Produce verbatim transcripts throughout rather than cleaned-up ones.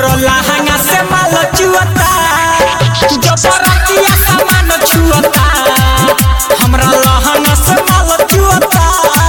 हमरो लहंगा से माल चुअता जो बरातिया सामान छुअता हमरा लहंगा से माल चुअता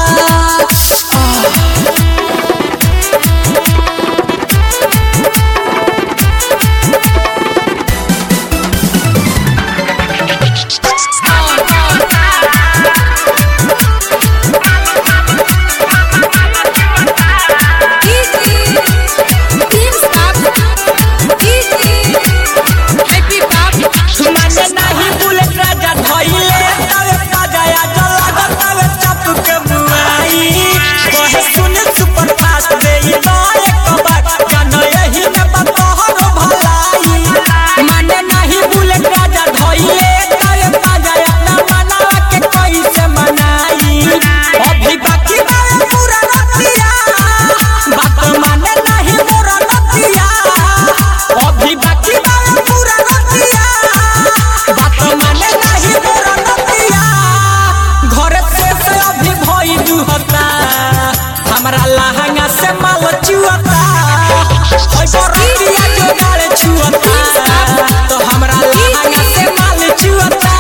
हमरा लहंगा से माल चुअता ओइ बरातिया जो गाले छुअता तो हमरा लहंगा से माल चुअता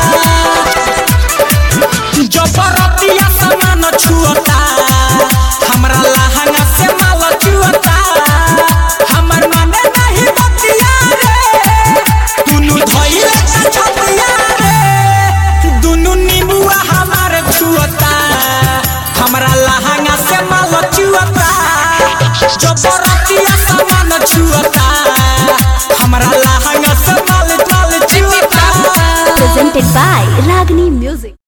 जो बरातिया सामान छुअता हमरा लहंगा से माल चुअता हमर माने नहीं बतिया रे दुनु धइले छतिया रे दुनु नीबुआ हमार छुअता हमरा लहंगा से माल चुअता जो बरातिया सामान छुअता हमरा लहंगा से माल माल चुअता presented by Ragini Music।